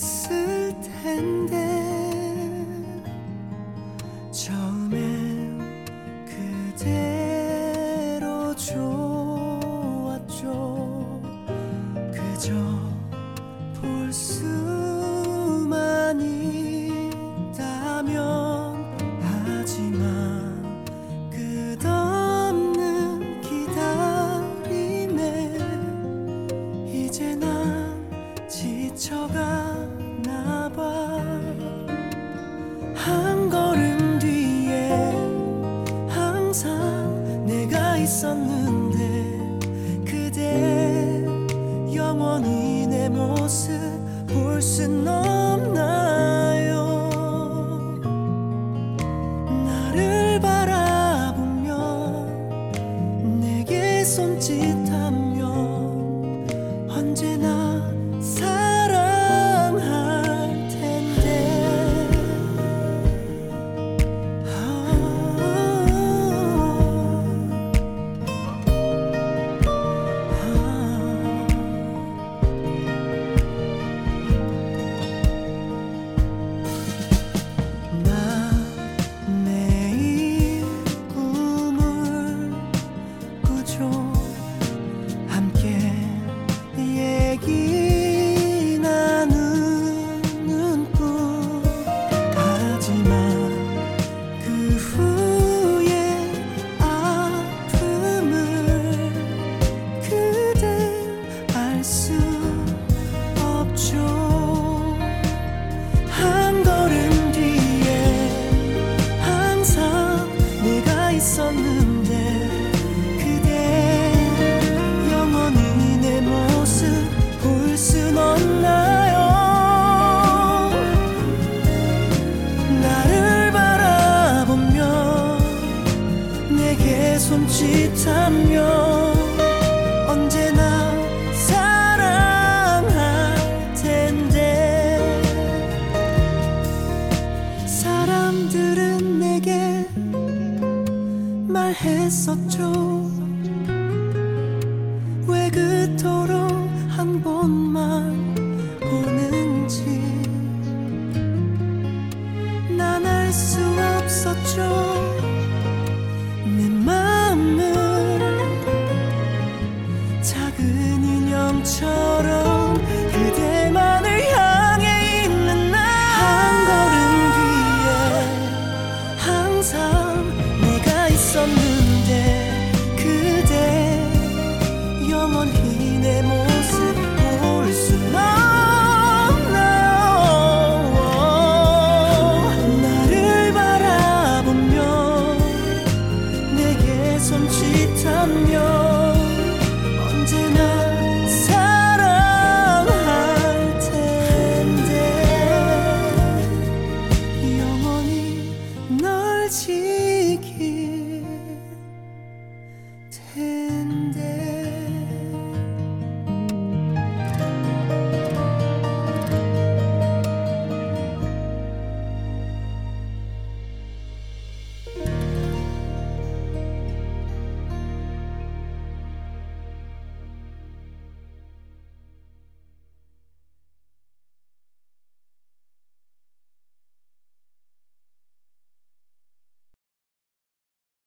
있을 텐데 처음엔 그대로 좋았죠. 그저 볼 수만 있다면. 하지만 끝없는 기다림에 이제 난 지쳐가나 봐. 한 걸음 뒤에 항상 내가 있었는데 그대 영원히 내 모습 볼 순 없나요? 나를 바라보며 내게 손짓하며 언제나 사랑할 텐데. 나 매일 꿈을 꾸죠. 함께 얘기 나누는 꿈. 하지만 그 후에 아픔을 그댄 알 수 없죠. 한 걸음 뒤에 항상 내가 있었는데 그대 영원히 내 모습 볼 순 없나요? 나를 바라보며 내게 손짓하며 언제나 사랑할 텐데. 사람들은 내게 말했었죠. 왜 그토록 한 번만 보는지. 난 알 수 없었죠. 내 마음은 작은 인형처럼 그대만을 향해 있는 날. 한 걸음 뒤에 항상 내가 있었는데 그대 영원히 내 모습 볼 순 없나요? 나를 바라보며 내게 손짓하며 언제나 사랑할 텐데. 영원히 널 지킬 텐데.